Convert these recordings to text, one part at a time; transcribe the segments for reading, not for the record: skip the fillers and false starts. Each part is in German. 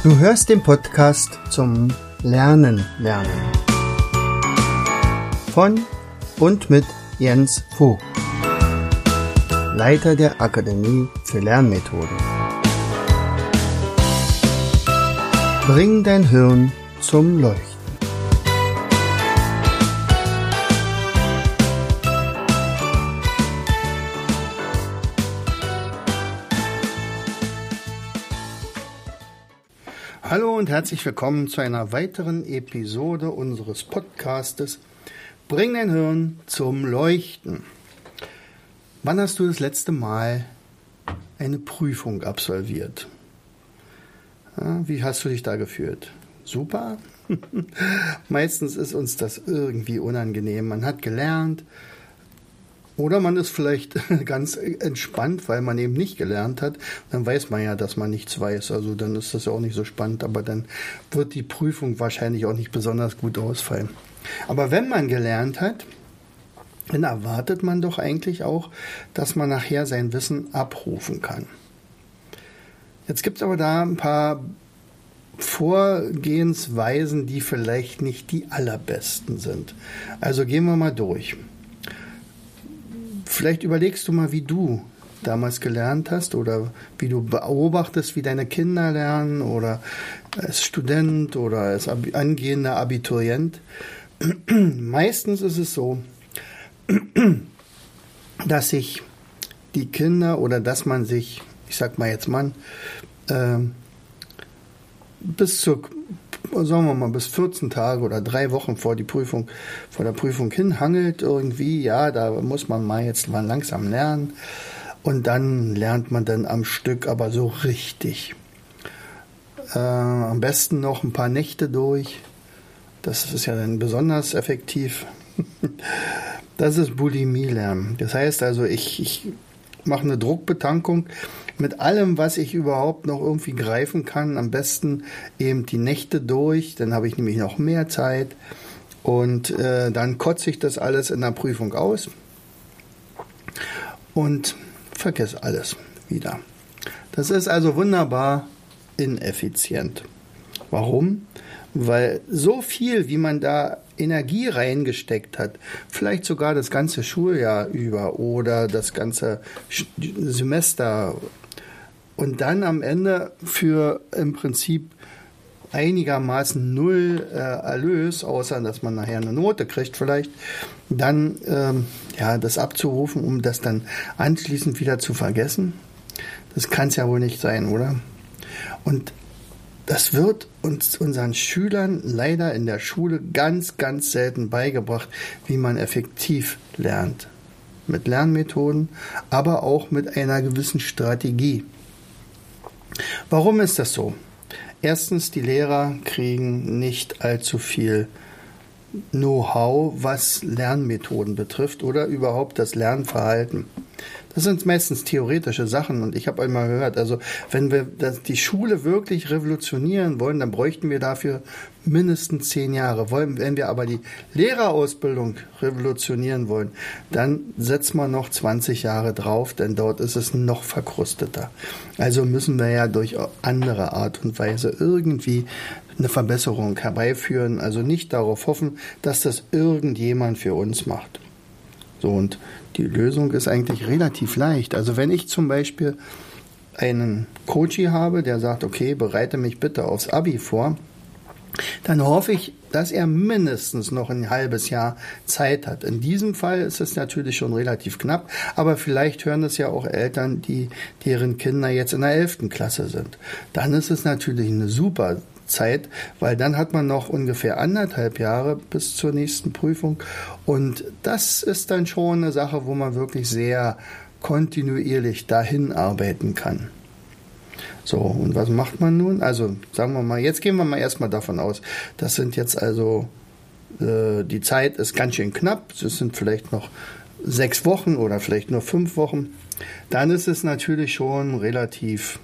Du hörst den Podcast zum Lernen. Von und mit Jens Vogt, Leiter der Akademie für Lernmethoden. Bring dein Hirn zum Leuchten. Hallo und herzlich willkommen zu einer weiteren Episode unseres Podcastes Bring dein Hirn zum Leuchten. Wann hast du das letzte Mal eine Prüfung absolviert? Ja, wie hast du dich da gefühlt? Super? Meistens ist uns das irgendwie unangenehm. Man hat gelernt oder man ist vielleicht ganz entspannt, weil man eben nicht gelernt hat. Dann weiß man ja, dass man nichts weiß. Also dann ist das ja auch nicht so spannend, aber dann wird die Prüfung wahrscheinlich auch nicht besonders gut ausfallen. Aber wenn man gelernt hat, dann erwartet man doch eigentlich auch, dass man nachher sein Wissen abrufen kann. Jetzt gibt es aber da ein paar Vorgehensweisen, die vielleicht nicht die allerbesten sind. Also gehen wir mal durch. Vielleicht überlegst du mal, wie du damals gelernt hast oder wie du beobachtest, wie deine Kinder lernen oder als Student oder als angehender Abiturient. Meistens ist es so, dass sich die Kinder oder dass man sich, ich sag mal jetzt Mann, bis 14 Tage oder 3 Wochen vor der Prüfung hinhangelt irgendwie, ja, da muss man mal langsam lernen und dann lernt man dann am Stück aber so richtig. Am besten noch ein paar Nächte durch, das ist ja dann besonders effektiv. Das ist Bulimie-Lernen. Das heißt also, ich mache eine Druckbetankung mit allem, was ich überhaupt noch irgendwie greifen kann. Am besten eben die Nächte durch, dann habe ich nämlich noch mehr Zeit und dann kotze ich das alles in der Prüfung aus und vergesse alles wieder. Das ist also wunderbar ineffizient. Warum? Weil so viel, wie man da Energie reingesteckt hat, vielleicht sogar das ganze Schuljahr über oder das ganze Semester und dann am Ende für im Prinzip einigermaßen null Erlös, außer dass man nachher eine Note kriegt vielleicht, dann das abzurufen, um das dann anschließend wieder zu vergessen, das kann es ja wohl nicht sein, oder? Und das wird unseren Schülern leider in der Schule ganz, ganz selten beigebracht, wie man effektiv lernt. Mit Lernmethoden, aber auch mit einer gewissen Strategie. Warum ist das so? Erstens, die Lehrer kriegen nicht allzu viel Know-how, was Lernmethoden betrifft oder überhaupt das Lernverhalten. Das sind meistens theoretische Sachen und ich habe einmal gehört, also wenn wir die Schule wirklich revolutionieren wollen, dann bräuchten wir dafür mindestens 10 Jahre. Wenn wir aber die Lehrerausbildung revolutionieren wollen, dann setzt man noch 20 Jahre drauf, denn dort ist es noch verkrusteter. Also müssen wir ja durch andere Art und Weise irgendwie eine Verbesserung herbeiführen, also nicht darauf hoffen, dass das irgendjemand für uns macht. So, und die Lösung ist eigentlich relativ leicht. Also wenn ich zum Beispiel einen Coach habe, der sagt, okay, bereite mich bitte aufs Abi vor, dann hoffe ich, dass er mindestens noch ein halbes Jahr Zeit hat. In diesem Fall ist es natürlich schon relativ knapp, aber vielleicht hören das ja auch Eltern, deren Kinder jetzt in der 11. Klasse sind. Dann ist es natürlich eine super Zeit, weil dann hat man noch ungefähr 1,5 Jahre bis zur nächsten Prüfung und das ist dann schon eine Sache, wo man wirklich sehr kontinuierlich dahin arbeiten kann. So, und was macht man nun? Also sagen wir mal, jetzt gehen wir mal erstmal davon aus, das sind jetzt also, die Zeit ist ganz schön knapp, es sind vielleicht noch 6 Wochen oder vielleicht nur 5 Wochen, dann ist es natürlich schon relativ,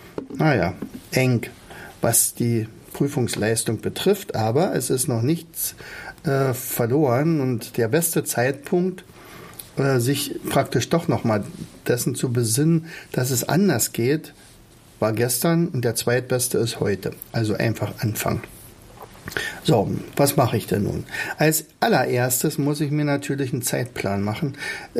eng, was die Prüfungsleistung betrifft, aber es ist noch nichts verloren und der beste Zeitpunkt, sich praktisch doch nochmal dessen zu besinnen, dass es anders geht, war gestern und der zweitbeste ist heute. Also einfach anfangen. So, was mache ich denn nun? Als allererstes muss ich mir natürlich einen Zeitplan machen.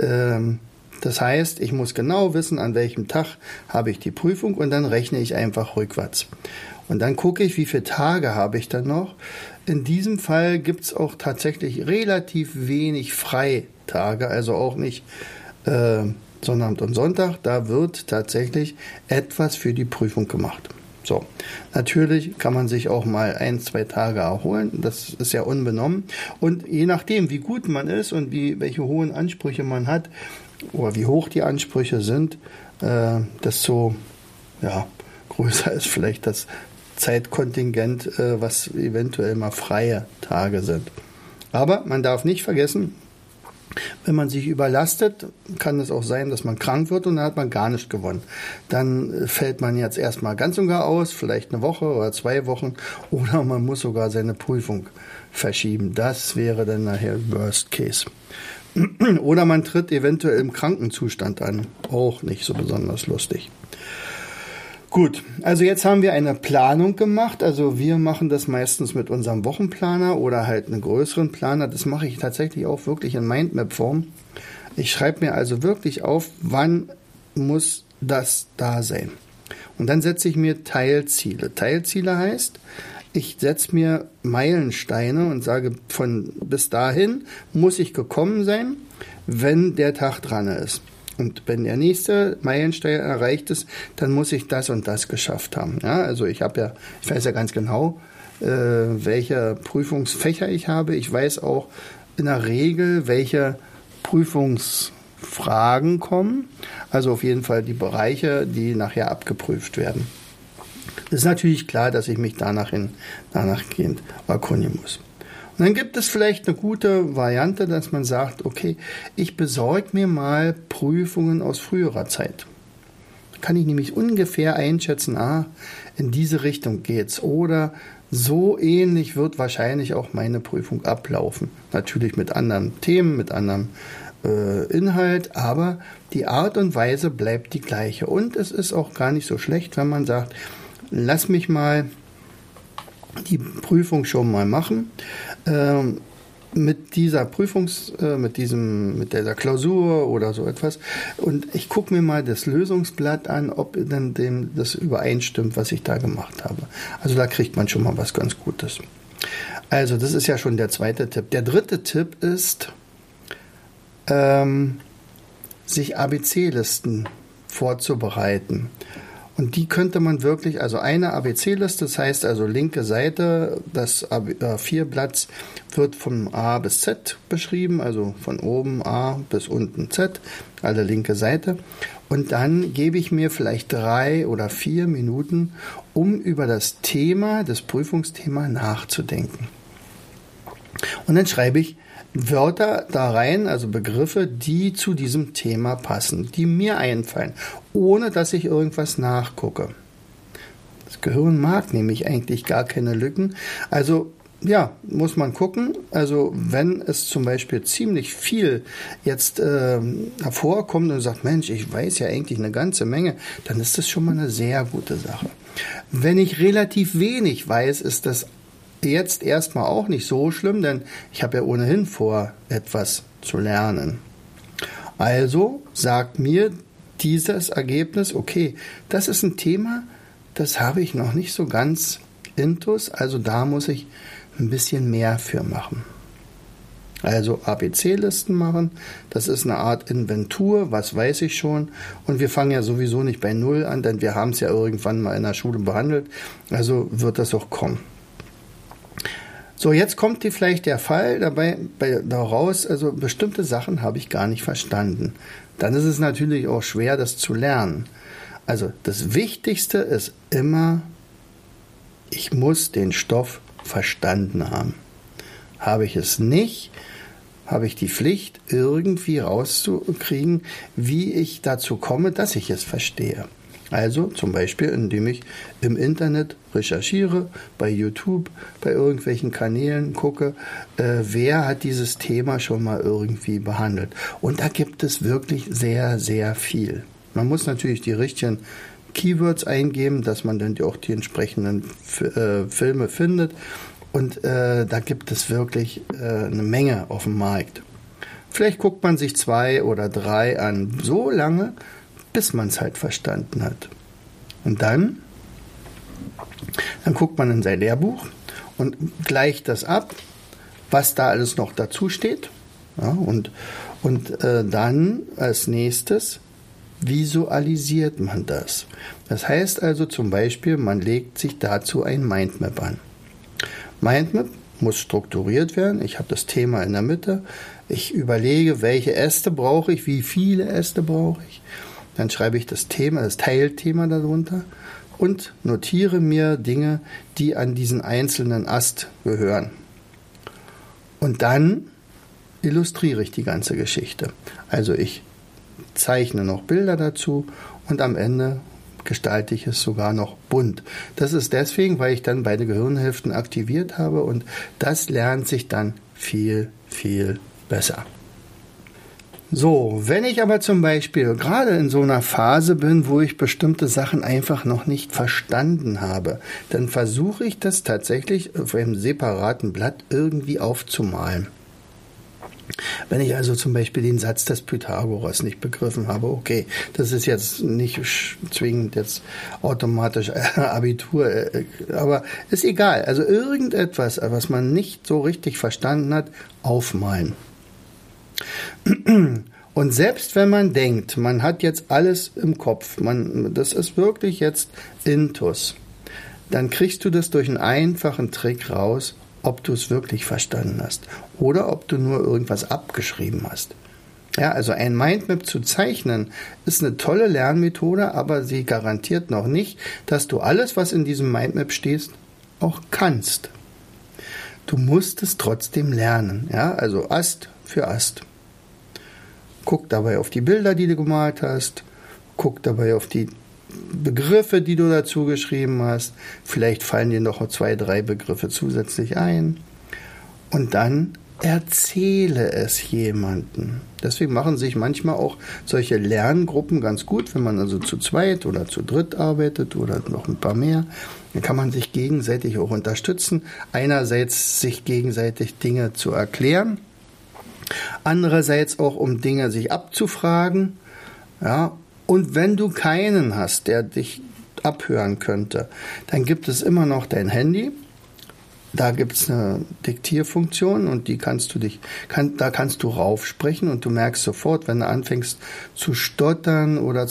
Das heißt, ich muss genau wissen, an welchem Tag habe ich die Prüfung und dann rechne ich einfach rückwärts. Und dann gucke ich, wie viele Tage habe ich dann noch. In diesem Fall gibt es auch tatsächlich relativ wenig Freitage, also auch nicht Sonnabend und Sonntag. Da wird tatsächlich etwas für die Prüfung gemacht. So, natürlich kann man sich auch mal 1-2 Tage erholen, das ist ja unbenommen. Und je nachdem, wie gut man ist und welche hohen Ansprüche man hat oder wie hoch die Ansprüche sind, desto größer ist vielleicht das Zeitkontingent, was eventuell mal freie Tage sind. Aber man darf nicht vergessen, wenn man sich überlastet, kann es auch sein, dass man krank wird und dann hat man gar nicht gewonnen. Dann fällt man jetzt erstmal ganz und gar aus, vielleicht eine Woche oder 2 Wochen oder man muss sogar seine Prüfung verschieben. Das wäre dann nachher Worst Case. Oder man tritt eventuell im Krankenzustand an. Auch nicht so besonders lustig. Gut, also jetzt haben wir eine Planung gemacht. Also wir machen das meistens mit unserem Wochenplaner oder halt einen größeren Planer. Das mache ich tatsächlich auch wirklich in Mindmap-Form. Ich schreibe mir also wirklich auf, wann muss das da sein. Und dann setze ich mir Teilziele. Teilziele heißt, ich setze mir Meilensteine und sage, von bis dahin muss ich gekommen sein, wenn der Tag dran ist. Und wenn der nächste Meilenstein erreicht ist, dann muss ich das und das geschafft haben. Ja, also ich weiß ja ganz genau, welche Prüfungsfächer ich habe. Ich weiß auch in der Regel, welche Prüfungsfragen kommen. Also auf jeden Fall die Bereiche, die nachher abgeprüft werden. Es ist natürlich klar, dass ich mich danachgehend erkundigen muss. Und dann gibt es vielleicht eine gute Variante, dass man sagt, okay, ich besorge mir mal Prüfungen aus früherer Zeit. Da kann ich nämlich ungefähr einschätzen, in diese Richtung geht's. Oder so ähnlich wird wahrscheinlich auch meine Prüfung ablaufen. Natürlich mit anderen Themen, mit anderem Inhalt, aber die Art und Weise bleibt die gleiche. Und es ist auch gar nicht so schlecht, wenn man sagt, lass mich mal die Prüfung schon mal machen. Mit dieser mit dieser Klausur oder so etwas. Und ich gucke mir mal das Lösungsblatt an, ob dann das übereinstimmt, was ich da gemacht habe. Also da kriegt man schon mal was ganz Gutes. Also das ist ja schon der zweite Tipp. Der dritte Tipp ist, sich ABC-Listen vorzubereiten. Und die könnte man wirklich, also eine ABC-Liste, das heißt also linke Seite, das A4-Blatt wird von A bis Z beschrieben, also von oben A bis unten Z, alle linke Seite. Und dann gebe ich mir vielleicht 3 oder 4 Minuten, um über das Prüfungsthema nachzudenken. Und dann schreibe ich Wörter da rein, also Begriffe, die zu diesem Thema passen, die mir einfallen, ohne dass ich irgendwas nachgucke. Das Gehirn mag nämlich eigentlich gar keine Lücken. Also ja, muss man gucken. Also wenn es zum Beispiel ziemlich viel jetzt hervorkommt und sagt, Mensch, ich weiß ja eigentlich eine ganze Menge, dann ist das schon mal eine sehr gute Sache. Wenn ich relativ wenig weiß, ist das jetzt erstmal auch nicht so schlimm, denn ich habe ja ohnehin vor, etwas zu lernen. Also sagt mir dieses Ergebnis, okay, das ist ein Thema, das habe ich noch nicht so ganz intus, also da muss ich ein bisschen mehr für machen. Also ABC-Listen machen, das ist eine Art Inventur, was weiß ich schon, und wir fangen ja sowieso nicht bei Null an, denn wir haben es ja irgendwann mal in der Schule behandelt, also wird das auch kommen. So, jetzt kommt vielleicht der Fall daraus, also bestimmte Sachen habe ich gar nicht verstanden. Dann ist es natürlich auch schwer, das zu lernen. Also das Wichtigste ist immer, ich muss den Stoff verstanden haben. Habe ich es nicht, habe ich die Pflicht, irgendwie rauszukriegen, wie ich dazu komme, dass ich es verstehe. Also zum Beispiel, indem ich im Internet recherchiere, bei YouTube, bei irgendwelchen Kanälen gucke, wer hat dieses Thema schon mal irgendwie behandelt. Und da gibt es wirklich sehr, sehr viel. Man muss natürlich die richtigen Keywords eingeben, dass man dann auch die entsprechenden Filme findet. Und da gibt es wirklich eine Menge auf dem Markt. Vielleicht guckt man sich 2 oder 3 an, so lange, bis man es halt verstanden hat. Und dann guckt man in sein Lehrbuch und gleicht das ab, was da alles noch dazu steht. Ja, und dann als nächstes visualisiert man das. Das heißt also zum Beispiel, man legt sich dazu ein Mindmap an. Mindmap muss strukturiert werden. Ich habe das Thema in der Mitte. Ich überlege, welche Äste brauche ich, wie viele Äste brauche ich. Dann schreibe ich das Thema, das Teilthema darunter und notiere mir Dinge, die an diesen einzelnen Ast gehören. Und dann illustriere ich die ganze Geschichte. Also ich zeichne noch Bilder dazu und am Ende gestalte ich es sogar noch bunt. Das ist deswegen, weil ich dann beide Gehirnhälften aktiviert habe und das lernt sich dann viel, viel besser. So, wenn ich aber zum Beispiel gerade in so einer Phase bin, wo ich bestimmte Sachen einfach noch nicht verstanden habe, dann versuche ich das tatsächlich auf einem separaten Blatt irgendwie aufzumalen. Wenn ich also zum Beispiel den Satz des Pythagoras nicht begriffen habe, okay, das ist jetzt nicht zwingend jetzt automatisch Abitur, aber ist egal. Also irgendetwas, was man nicht so richtig verstanden hat, aufmalen. Und selbst wenn man denkt, man hat jetzt alles im Kopf, das ist wirklich jetzt Intus, dann kriegst du das durch einen einfachen Trick raus, ob du es wirklich verstanden hast oder ob du nur irgendwas abgeschrieben hast. Ja, also ein Mindmap zu zeichnen ist eine tolle Lernmethode, aber sie garantiert noch nicht, dass du alles, was in diesem Mindmap steht, auch kannst. Du musst es trotzdem lernen, ja, also Ast für Ast. Guck dabei auf die Bilder, die du gemalt hast, guck dabei auf die Begriffe, die du dazu geschrieben hast. Vielleicht fallen dir noch 2, 3 Begriffe zusätzlich ein. Und dann erzähle es jemandem. Deswegen machen sich manchmal auch solche Lerngruppen ganz gut, wenn man also zu zweit oder zu dritt arbeitet oder noch ein paar mehr. Dann kann man sich gegenseitig auch unterstützen. Einerseits sich gegenseitig Dinge zu erklären, andererseits auch um Dinge sich abzufragen. Ja, und wenn du keinen hast, der dich abhören könnte, dann gibt es immer noch dein Handy. Da gibt es eine Diktierfunktion und da kannst du raufsprechen und du merkst sofort, wenn du anfängst zu stottern oder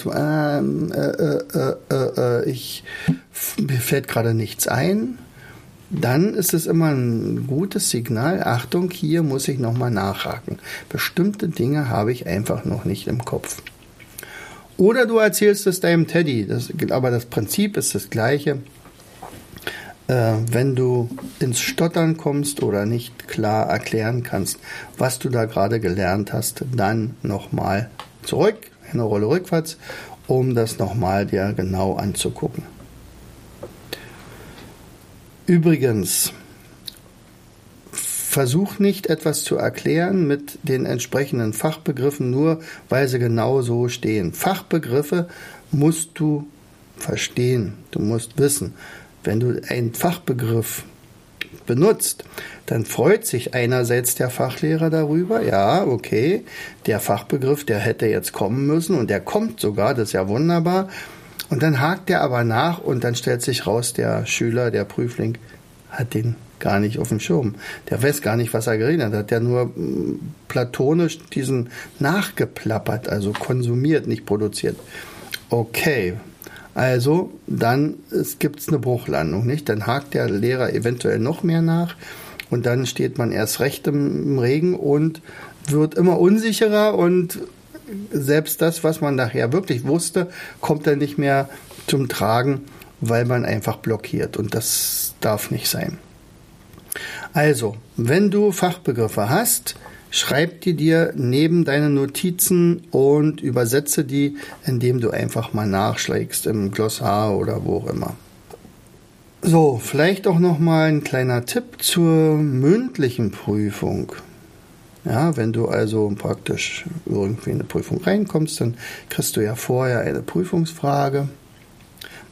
mir fällt gerade nichts ein, dann ist es immer ein gutes Signal. Achtung, hier muss ich nochmal nachhaken. Bestimmte Dinge habe ich einfach noch nicht im Kopf. Oder du erzählst es deinem Teddy, aber das Prinzip ist das gleiche. Wenn du ins Stottern kommst oder nicht klar erklären kannst, was du da gerade gelernt hast, dann nochmal zurück, eine Rolle rückwärts, um das nochmal dir genau anzugucken. Übrigens, versuch nicht etwas zu erklären mit den entsprechenden Fachbegriffen, nur weil sie genau so stehen. Fachbegriffe musst du verstehen, du musst wissen. Wenn du einen Fachbegriff benutzt, dann freut sich einerseits der Fachlehrer darüber, ja, okay, der Fachbegriff, der hätte jetzt kommen müssen und der kommt sogar, das ist ja wunderbar. Und dann hakt er aber nach und dann stellt sich raus, der Schüler, der Prüfling, hat den gar nicht auf dem Schirm. Der weiß gar nicht, was er geredet hat. Der nur platonisch diesen nachgeplappert, also konsumiert, nicht produziert. Okay, also dann gibt es eine Bruchlandung, nicht? Dann hakt der Lehrer eventuell noch mehr nach und dann steht man erst recht im Regen und wird immer unsicherer und selbst das, was man nachher wirklich wusste, kommt dann nicht mehr zum Tragen, weil man einfach blockiert und das darf nicht sein. Also, wenn du Fachbegriffe hast, schreib die dir neben deine Notizen und übersetze die, indem du einfach mal nachschlägst im Glossar oder wo auch immer. So, vielleicht auch noch mal ein kleiner Tipp zur mündlichen Prüfung. Ja, wenn du also praktisch irgendwie in eine Prüfung reinkommst, dann kriegst du ja vorher eine Prüfungsfrage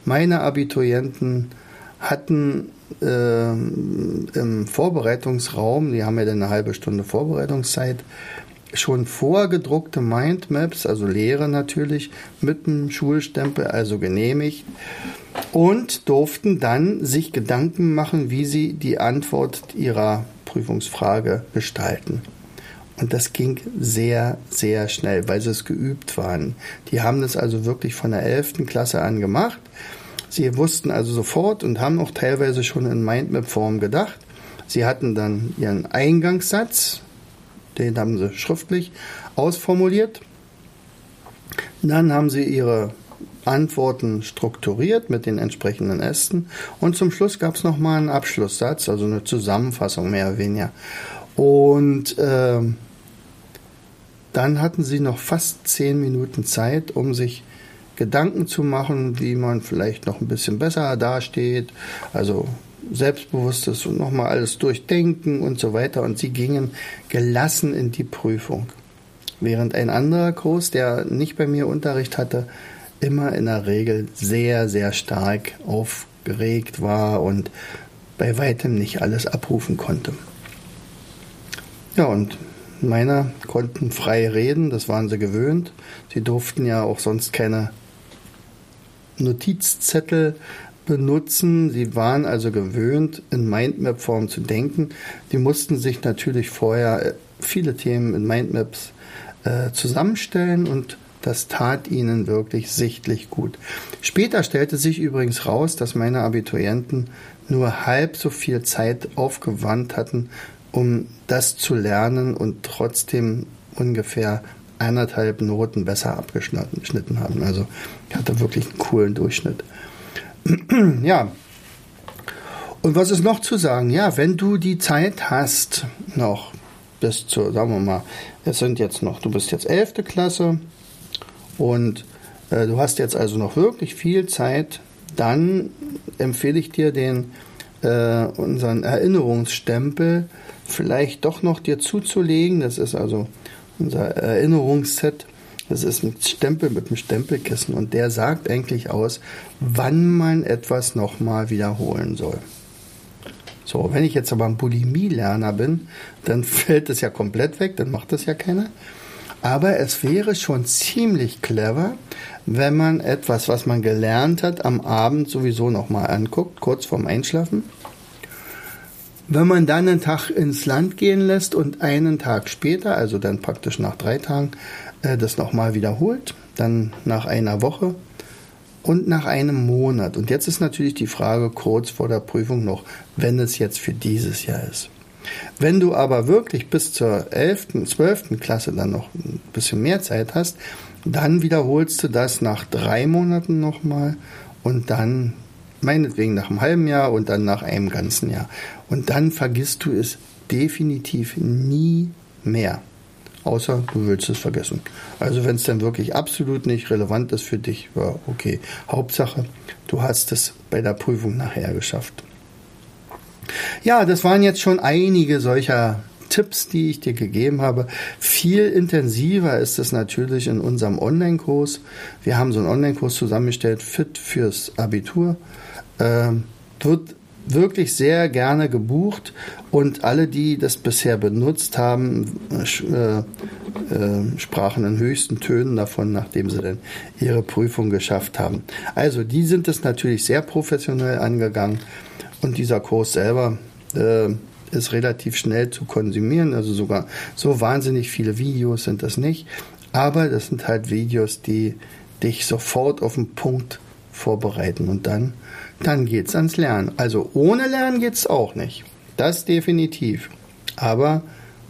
Meine Abiturienten hatten im Vorbereitungsraum, die haben ja dann eine halbe Stunde Vorbereitungszeit, schon vorgedruckte Mindmaps, also leere natürlich, mit dem Schulstempel, also genehmigt, und durften dann sich Gedanken machen, wie sie die Antwort ihrer Prüfungsfrage gestalten. Und das ging sehr, sehr schnell, weil sie es geübt waren. Die haben das also wirklich von der 11. Klasse an gemacht. Sie wussten also sofort und haben auch teilweise schon in Mindmap-Form gedacht. Sie hatten dann ihren Eingangssatz, den haben sie schriftlich ausformuliert. Dann haben sie ihre Antworten strukturiert mit den entsprechenden Ästen. Und zum Schluss gab es nochmal einen Abschlusssatz, also eine Zusammenfassung mehr oder weniger. Und dann hatten sie noch fast 10 Minuten Zeit, um sich Gedanken zu machen, wie man vielleicht noch ein bisschen besser dasteht, also Selbstbewusstes und nochmal alles durchdenken und so weiter. Und sie gingen gelassen in die Prüfung. Während ein anderer Kurs, der nicht bei mir Unterricht hatte, immer in der Regel sehr, sehr stark aufgeregt war und bei weitem nicht alles abrufen konnte. Ja, und meiner konnten frei reden, das waren sie gewöhnt. Sie durften ja auch sonst keine Notizzettel benutzen. Sie waren also gewöhnt, in Mindmap-Form zu denken. Die mussten sich natürlich vorher viele Themen in Mindmaps zusammenstellen und das tat ihnen wirklich sichtlich gut. Später stellte sich übrigens raus, dass meine Abiturienten nur halb so viel Zeit aufgewandt hatten, um das zu lernen und trotzdem ungefähr 1,5 Noten besser abgeschnitten haben. Also ich hatte wirklich einen coolen Durchschnitt. Ja, und was ist noch zu sagen? Ja, wenn du die Zeit hast, noch bis zur, sagen wir mal, du bist jetzt 11. Klasse und du hast jetzt also noch wirklich viel Zeit, dann empfehle ich dir unseren Erinnerungsstempel vielleicht doch noch dir zuzulegen. Das ist also unser Erinnerungsset. Das ist ein Stempel mit einem Stempelkissen und der sagt eigentlich aus, wann man etwas nochmal wiederholen soll. So, wenn ich jetzt aber ein Bulimie-Lerner bin, dann fällt das ja komplett weg, dann macht das ja keiner. Aber es wäre schon ziemlich clever, wenn man etwas, was man gelernt hat, am Abend sowieso nochmal anguckt, kurz vorm Einschlafen. Wenn man dann einen Tag ins Land gehen lässt und einen Tag später, also dann praktisch nach 3 Tagen, das nochmal wiederholt, dann nach einer Woche und nach einem Monat. Und jetzt ist natürlich die Frage kurz vor der Prüfung noch, wenn es jetzt für dieses Jahr ist. Wenn du aber wirklich bis zur 11., 12. Klasse dann noch ein bisschen mehr Zeit hast, dann wiederholst du das nach 3 Monaten nochmal und dann meinetwegen nach einem halben Jahr und dann nach einem ganzen Jahr. Und dann vergisst du es definitiv nie mehr. Außer du willst es vergessen. Also wenn es dann wirklich absolut nicht relevant ist für dich, ja, okay. Hauptsache, du hast es bei der Prüfung nachher geschafft. Ja, das waren jetzt schon einige solcher Tipps, die ich dir gegeben habe. Viel intensiver ist es natürlich in unserem Online-Kurs. Wir haben so einen Online-Kurs zusammengestellt, Fit fürs Abitur. Wird wirklich sehr gerne gebucht und alle, die das bisher benutzt haben, sprachen in höchsten Tönen davon, nachdem sie dann ihre Prüfung geschafft haben. Also die sind es natürlich sehr professionell angegangen und dieser Kurs selber ist relativ schnell zu konsumieren, also sogar so wahnsinnig viele Videos sind das nicht, aber das sind halt Videos, die dich sofort auf den Punkt vorbereiten und dann geht's ans Lernen. Also ohne Lernen geht's auch nicht. Das definitiv. Aber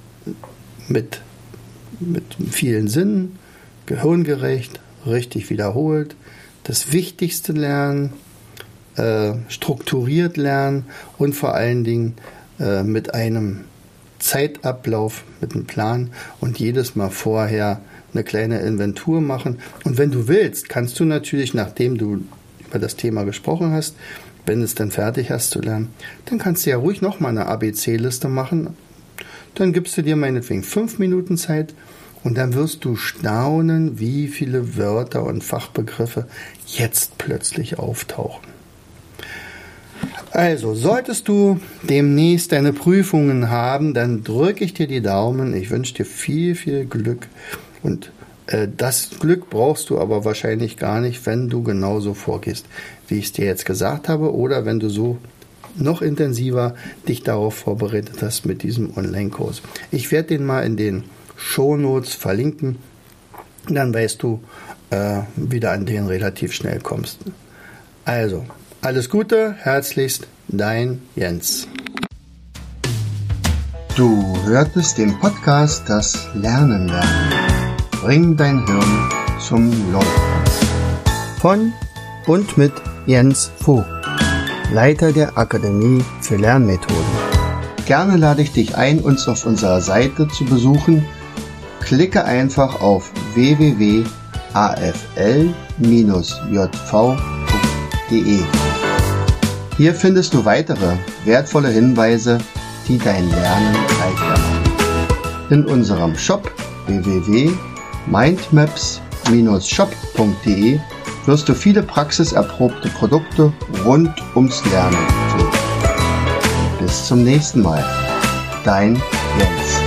mit vielen Sinnen, gehirngerecht, richtig wiederholt, das Wichtigste lernen, strukturiert lernen und vor allen Dingen mit einem Zeitablauf, mit einem Plan und jedes Mal vorher eine kleine Inventur machen. Und wenn du willst, kannst du natürlich, nachdem du über das Thema gesprochen hast, wenn du es dann fertig hast zu lernen, dann kannst du ja ruhig nochmal eine ABC-Liste machen. Dann gibst du dir meinetwegen 5 Minuten Zeit Und dann wirst du staunen, wie viele Wörter und Fachbegriffe jetzt plötzlich auftauchen. Also, solltest du demnächst deine Prüfungen haben, dann drücke ich dir die Daumen. Ich wünsche dir viel, viel Glück. Und das Glück brauchst du aber wahrscheinlich gar nicht, wenn du genauso vorgehst, wie ich es dir jetzt gesagt habe, oder wenn du so noch intensiver dich darauf vorbereitet hast mit diesem Online-Kurs. Ich werde den mal in den Shownotes verlinken, dann weißt du, wie du an den relativ schnell kommst. Also, alles Gute, herzlichst, dein Jens. Du hörtest den Podcast Das Lernen lernen. Bring dein Hirn zum Laufen. Von und mit Jens Vogt, Leiter der Akademie für Lernmethoden. Gerne lade ich dich ein, uns auf unserer Seite zu besuchen. Klicke einfach auf www.afl-jv.de. Hier findest du weitere wertvolle Hinweise, die dein Lernen leichter machen. In unserem Shop www.mindmaps-shop.de wirst du viele praxiserprobte Produkte rund ums Lernen finden. Bis zum nächsten Mal. Dein Jens.